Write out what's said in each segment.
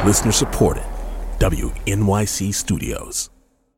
Listener supported. WNYC Studios.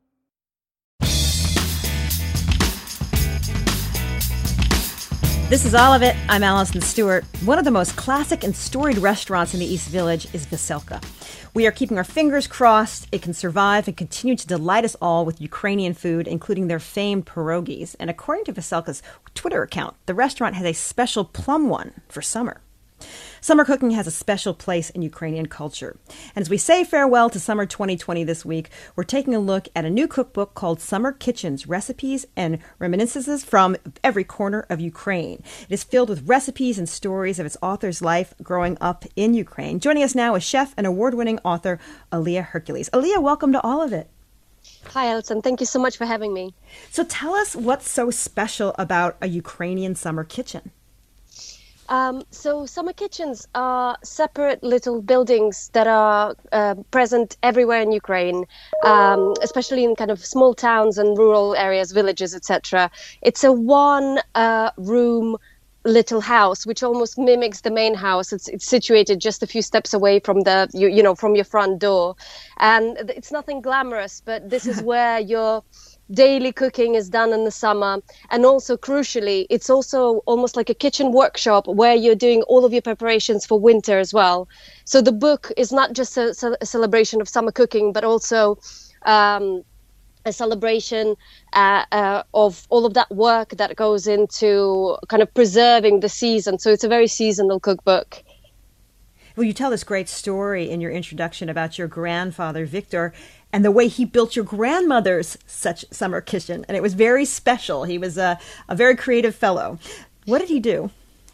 This is All of It. I'm Allison Stewart. One of the most classic and storied restaurants in the East Village is Veselka. We are keeping our fingers crossed it can survive and continue to delight us all with Ukrainian food, including their famed pierogies. And according to Veselka's Twitter account, the restaurant has a special plum one for summer. Summer cooking has a special place in Ukrainian culture. And as we say farewell to summer 2020 this week, we're taking a look at a new cookbook called Summer Kitchens, Recipes and Reminiscences from Every Corner of Ukraine. It is filled with recipes and stories of its author's life growing up in Ukraine. Joining us now is chef and award-winning author Aliyah Hercules. Aliyah, welcome to All of It. Hi, Alison. Thank you so much for having me. So tell us what's so special about a Ukrainian summer kitchen. So summer kitchens are separate little buildings that are present everywhere in Ukraine, especially in kind of small towns and rural areas, villages, etc. It's a one-room little house, which almost mimics the main house. It's situated just a few steps away from from your front door, and it's nothing glamorous, but this is where your daily cooking is done in the summer. And also, crucially, it's also almost like a kitchen workshop where you're doing all of your preparations for winter as well. So the book is not just a celebration of summer cooking, but also a celebration of all of that work that goes into kind of preserving the season. So it's a very seasonal cookbook. Well, you tell this great story in your introduction about your grandfather, Victor, and the way he built your grandmother's such summer kitchen. And it was very special. He was a very creative fellow. What did he do?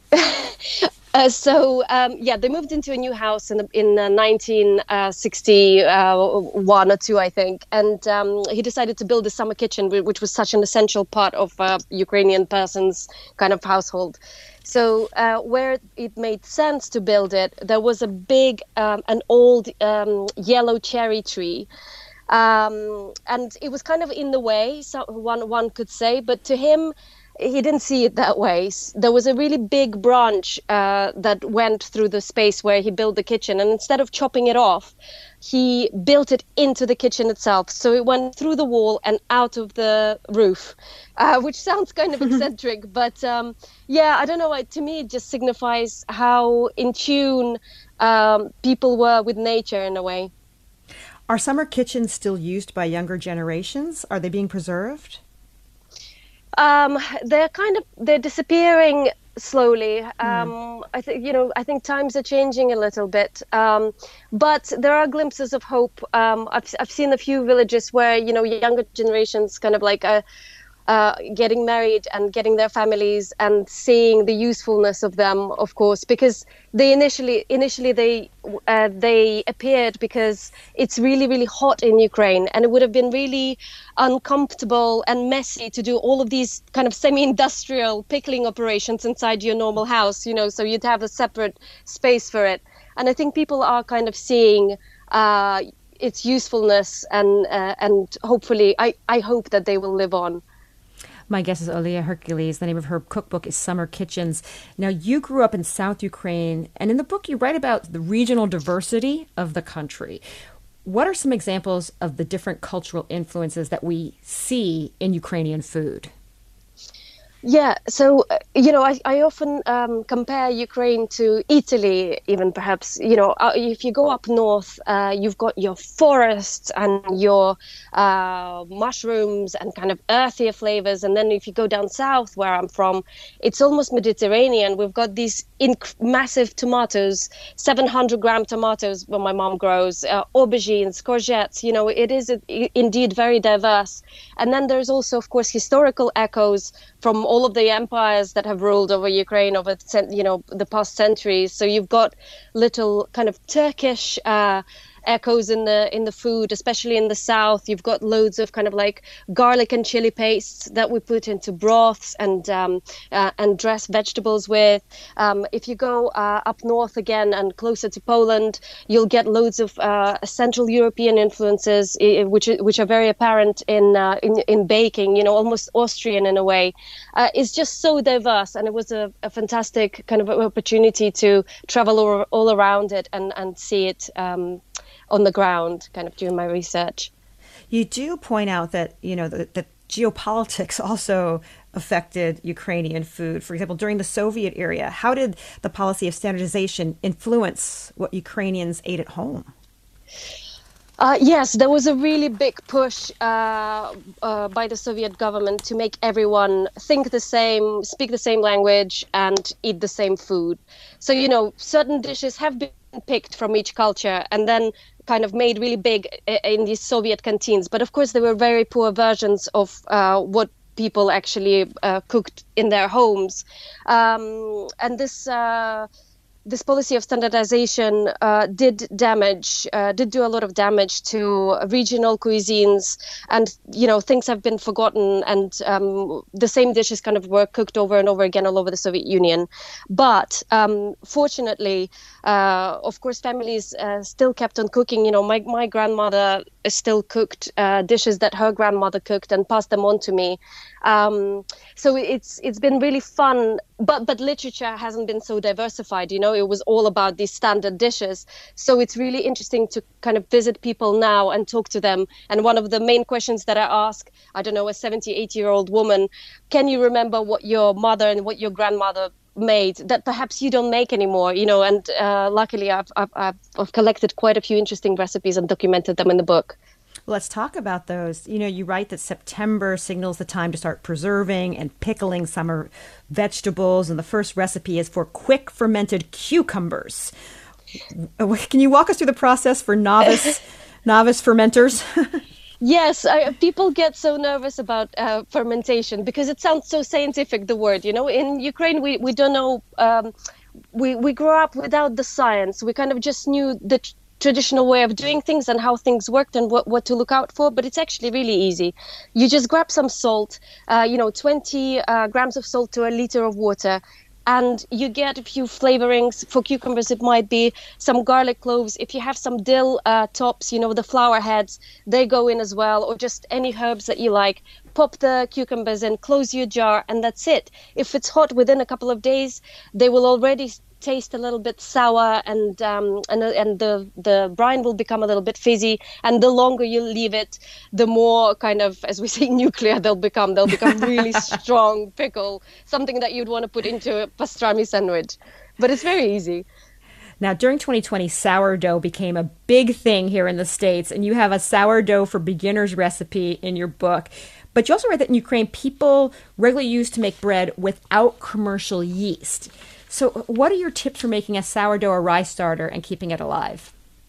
They moved into a new house in 1961 or two, I think. And he decided to build a summer kitchen, which was such an essential part of a Ukrainian person's kind of household. So where it made sense to build it, there was a big, an old yellow cherry tree. And it was kind of in the way, so one could say, but to him, he didn't see it that way. There was a really big branch that went through the space where he built the kitchen. And instead of chopping it off, he built it into the kitchen itself. So it went through the wall and out of the roof, which sounds kind of eccentric. But I don't know. To me, it just signifies how in tune people were with nature in a way. Are summer kitchens still used by younger generations? Are they being preserved? They're disappearing slowly. I think times are changing a little bit, but there are glimpses of hope. I've seen a few villages where younger generations kind of like getting married and getting their families and seeing the usefulness of them, of course, because they initially they appeared because it's really, really hot in Ukraine, and it would have been really uncomfortable and messy to do all of these kind of semi-industrial pickling operations inside your normal house, so you'd have a separate space for it. And I think people are kind of seeing its usefulness, and hopefully, I hope that they will live on. My guest is Aliyah Hercules. The name of her cookbook is Summer Kitchens. Now, you grew up in South Ukraine, and in the book you write about the regional diversity of the country. What are some examples of the different cultural influences that we see in Ukrainian food? Yeah, so, I often compare Ukraine to Italy, even perhaps. If you go up north, you've got your forests and your mushrooms and kind of earthier flavors. And then if you go down south, where I'm from, it's almost Mediterranean. We've got these massive tomatoes, 700-gram tomatoes when my mom grows, aubergines, courgettes. It is indeed very diverse. And then there's also, of course, historical echoes from all of the empires that have ruled over Ukraine over the past centuries. So you've got little kind of Turkish echoes in the food, especially in the south. You've got loads of kind of like garlic and chili pastes that we put into broths and dress vegetables with. If you go up north again and closer to Poland, you'll get loads of Central European influences, which are very apparent in baking. Almost Austrian in a way. It's just so diverse, and it was a fantastic kind of opportunity to travel all around it and see it. on the ground, kind of during my research. You do point out that, that geopolitics also affected Ukrainian food. For example, during the Soviet era, how did the policy of standardization influence what Ukrainians ate at home? Yes, there was a really big push by the Soviet government to make everyone think the same, speak the same language, and eat the same food. So, certain dishes have been picked from each culture and then kind of made really big in these Soviet canteens. But of course, there were very poor versions of what people actually cooked in their homes. And this policy of standardization did do a lot of damage to regional cuisines, and things have been forgotten, and the same dishes kind of were cooked over and over again all over the Soviet Union. But fortunately, of course, families still kept on cooking. My grandmother still cooked dishes that her grandmother cooked and passed them on to me. So it's been really fun, but literature hasn't been so diversified. It was all about these standard dishes. So it's really interesting to kind of visit people now and talk to them. And one of the main questions that I ask, I don't know, a 70, 80-year-old woman, can you remember what your mother and what your grandmother made that perhaps you don't make anymore? And luckily I've collected quite a few interesting recipes and documented them in the book. Let's talk about those. You write that September signals the time to start preserving and pickling summer vegetables, and the first recipe is for quick fermented cucumbers. Can you walk us through the process for novice fermenters? Yes, people get so nervous about fermentation because it sounds so scientific, the word. In Ukraine, we don't know. We grew up without the science. We kind of just knew the traditional way of doing things and how things worked and what to look out for. But it's actually really easy. You just grab some salt, 20 grams of salt to a liter of water. And you get a few flavorings. For cucumbers, it might be some garlic cloves. If you have some dill tops, the flower heads, they go in as well, or just any herbs that you like. Pop the cucumbers in, close your jar, and that's it. If it's hot, within a couple of days, they will already taste a little bit sour, and the brine will become a little bit fizzy. And the longer you leave it, the more kind of, as we say, nuclear they'll become. They'll become really strong pickle, something that you'd want to put into a pastrami sandwich. But it's very easy. Now, during 2020, sourdough became a big thing here in the States, and you have a sourdough for beginners recipe in your book. But you also write that in Ukraine, people regularly used to make bread without commercial yeast. So what are your tips for making a sourdough or rye starter and keeping it alive?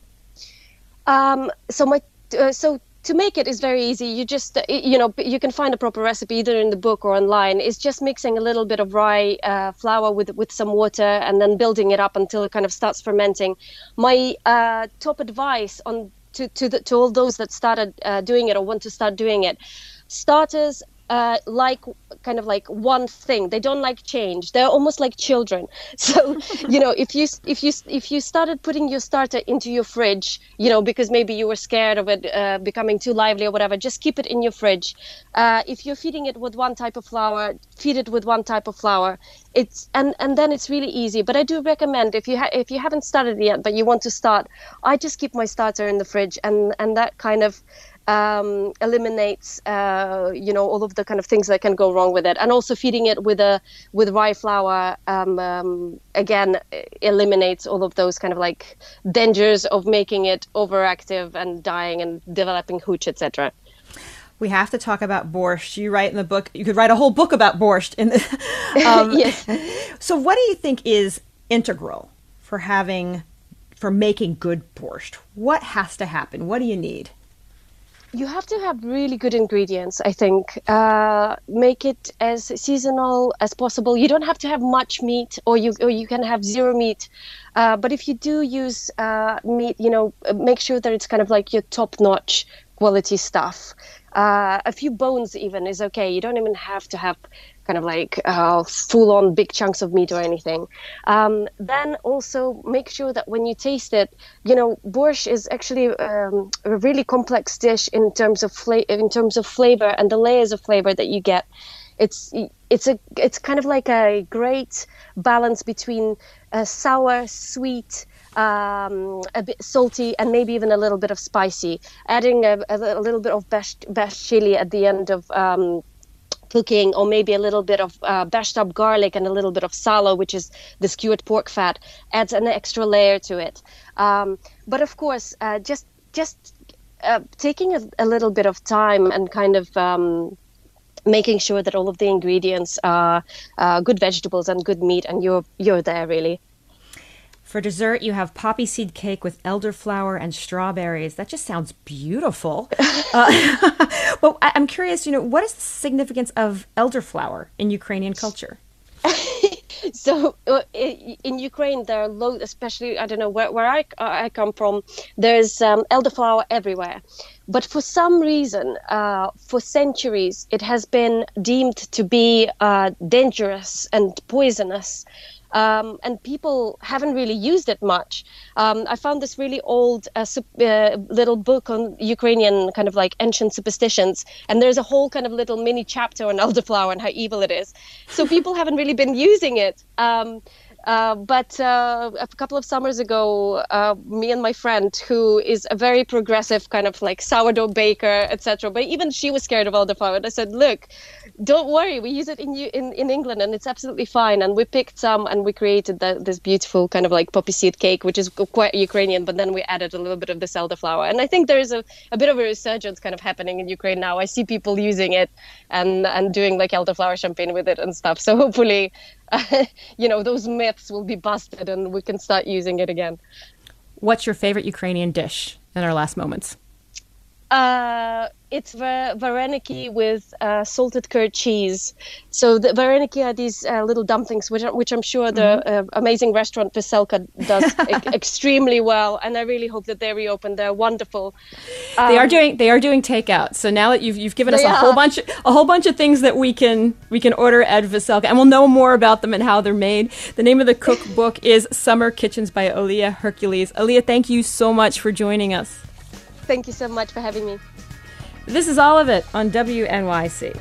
So to make it is very easy. You just, you can find a proper recipe either in the book or online. It's just mixing a little bit of rye flour with some water and then building it up until it kind of starts fermenting. My top advice to all those that started doing it or want to start doing it, starters like one thing. They don't like change. They're almost like children. So if you started putting your starter into your fridge, because maybe you were scared of it becoming too lively or whatever, just keep it in your fridge. If you're feeding it with one type of flour, feed it with one type of flour. And then it's really easy. But I do recommend, if you haven't started yet but you want to start, I just keep my starter in the fridge, and that kind of eliminates all of the kind of things that can go wrong with it. And also feeding it with rye flour again eliminates all of those kind of like dangers of making it overactive and dying and developing hooch, etc. We have to talk about borscht. You write in the book, you could write a whole book about borscht. Yes. So what do you think is integral for making good borscht? What has to happen? What do you need? You have to have really good ingredients, I think. Make it as seasonal as possible. You don't have to have much meat, or you can have zero meat. But if you do use meat, make sure that it's kind of like your top-notch quality stuff. A few bones even is okay. You don't even have to have kind of like full-on big chunks of meat or anything. Then also make sure that when you taste it, borscht is actually a really complex dish in terms of flavor and the layers of flavor that you get. It's kind of like a great balance between sour, sweet, a bit salty, and maybe even a little bit of spicy. Adding a little bit of bashed chili at the end of cooking, or maybe a little bit of bashed up garlic and a little bit of salo, which is the skewered pork fat, adds an extra layer to it. But of course, just taking a little bit of time and kind of making sure that all of the ingredients are good vegetables and good meat, and you're there really. For dessert, you have poppy seed cake with elderflower and strawberries. That just sounds beautiful. Well, I'm curious, what is the significance of elderflower in Ukrainian culture? So in Ukraine, there are loads, especially, I don't know, where I come from, there's elderflower everywhere. But for some reason, for centuries, it has been deemed to be dangerous and poisonous. And people haven't really used it much. I found this really old little book on Ukrainian kind of like ancient superstitions, and there's a whole kind of little mini chapter on elderflower and how evil it is. So people haven't really been using it. But a couple of summers ago, me and my friend, who is a very progressive kind of like sourdough baker, etc., but even she was scared of elderflower. And I said, look, don't worry, we use it in England and it's absolutely fine. And we picked some and we created this beautiful kind of like poppy seed cake, which is quite Ukrainian, but then we added a little bit of this elderflower. And I think there is a bit of a resurgence kind of happening in Ukraine now. I see people using it and doing like elderflower champagne with it and stuff. So hopefully, those myths will be busted and we can start using it again. What's your favorite Ukrainian dish in our last moments? It's vareniki with salted curd cheese. So the vareniki are these little dumplings, which I'm sure the amazing restaurant Veselka does extremely well. And I really hope that they reopen. They're wonderful. They are doing takeout. So now that you've given us a whole bunch of things that we can order at Veselka, and we'll know more about them and how they're made. The name of the cookbook is Summer Kitchens by Alia Hercules. Alia, thank you so much for joining us. Thank you so much for having me. This is All of It on WNYC.